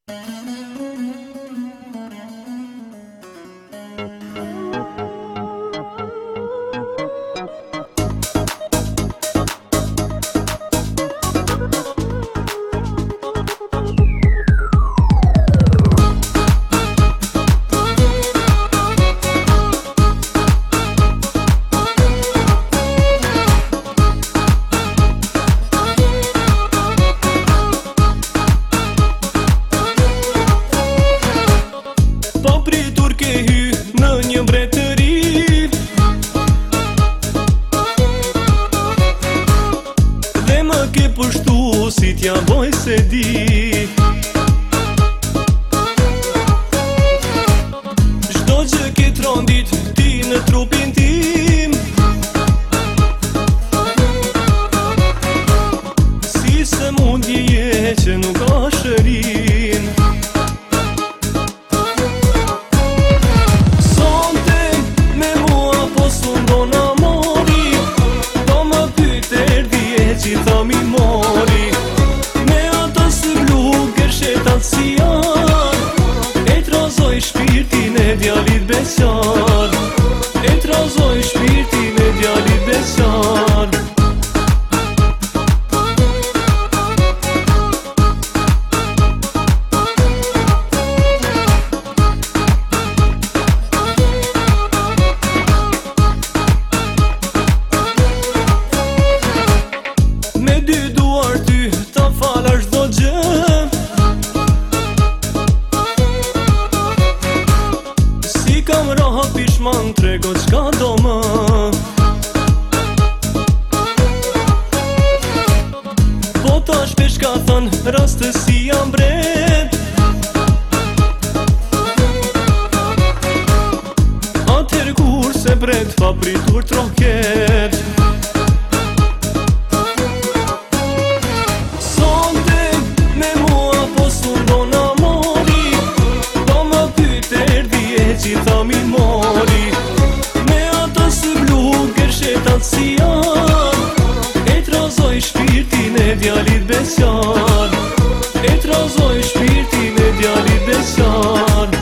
Si t'ja boj se di Çdo gjë ke trondit ti në trupin tim Si se mund je që nuk ka shërin Sonte me mua po s'undon amori Po më pyet erdi e gjitha mi mori Si janë E t'razoj shpirtin e djalit beqar E t'razoj shpirtin e djalit beqar Me dy duar ty ta falar çdo gjë Kam raha pishman trego qka do më Po ta shpesh ka thën rastësi jam bret Atër kur se bret fa pritur troket Sonte me mua po s'undon amori Po më pyet erdi e gjitha mi mori Me ato së blu gërshetat si janë E t'razoj shpirtin e djalit beqar E t'razoj shpirtin e djalit beqar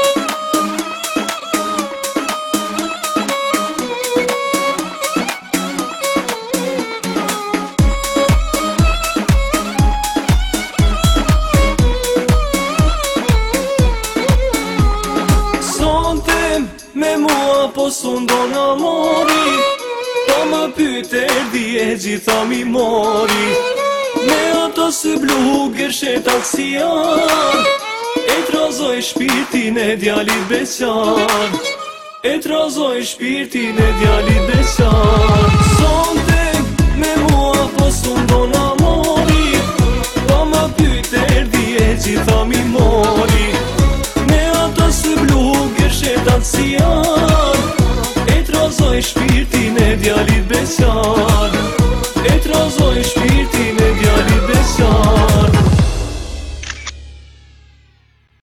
Me mua po s'undon amori Po më pyet erdi e gjitha mi mori Me ato së blu gërshetat si janë E t'razoj shpirtin e djalit beqar E t'razoj shpirtin e djalit beqar Sonte me mua po s'undon amori Po më pyet erdi e gjitha mi mori Me ato së blu gërshetat si janë E t'razoj shpirtin e djalit beqar